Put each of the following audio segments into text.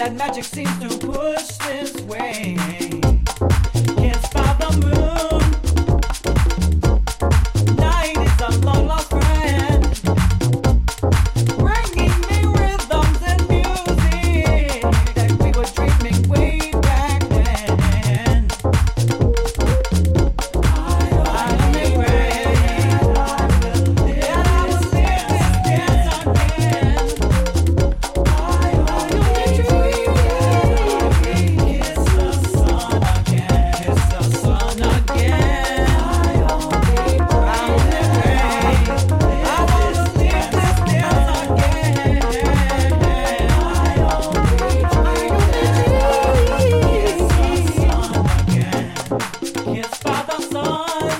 that magic seems to push this way. Kissed by the moon, night is a long lost friend, bringing me rhythms and music that we were dreaming way back then. I'm afraid that I will live this dance again. Kiss the sun again, kiss the sun again. I'm afraid I wanna live this dance again. Kiss by the sun,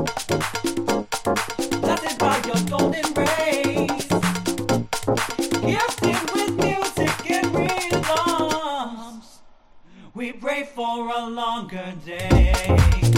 blessed by your golden rays, gifted with music and rhythms. We pray for a longer day.